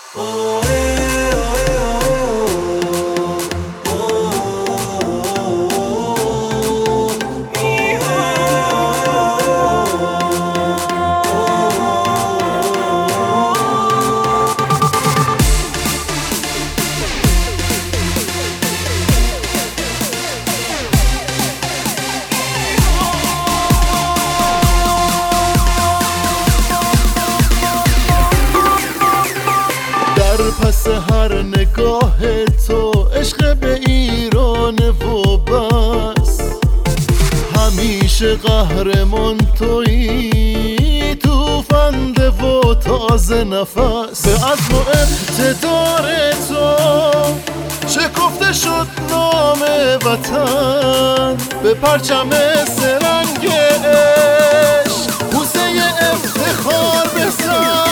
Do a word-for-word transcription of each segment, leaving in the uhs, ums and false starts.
پس هر نگاه تو عشق به ایرانه و بس، همیشه قهرمان تویی، توفنده و تازه نفس. به عزم و اقتدار تو شکفته شد نام وطن، به پرچم سرنگ عشق بوسه افتخار بزن.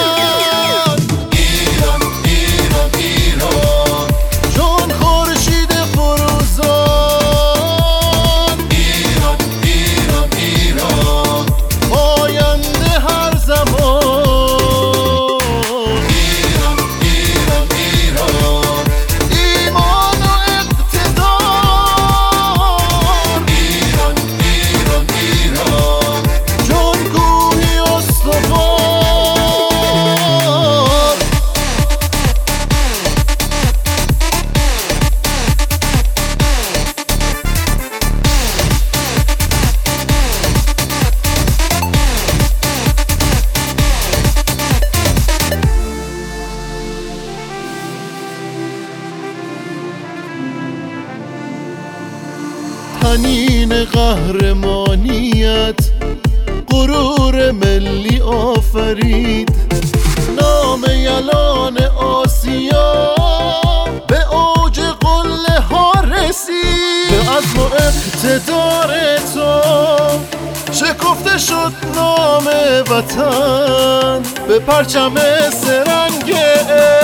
حنین قهرمانیت غرور ملی آفرید، نام یلان آسیا به اوج قله ها رسید. به عزم و اقتدار تو شکفته شد نام وطن، به پرچم سرنگ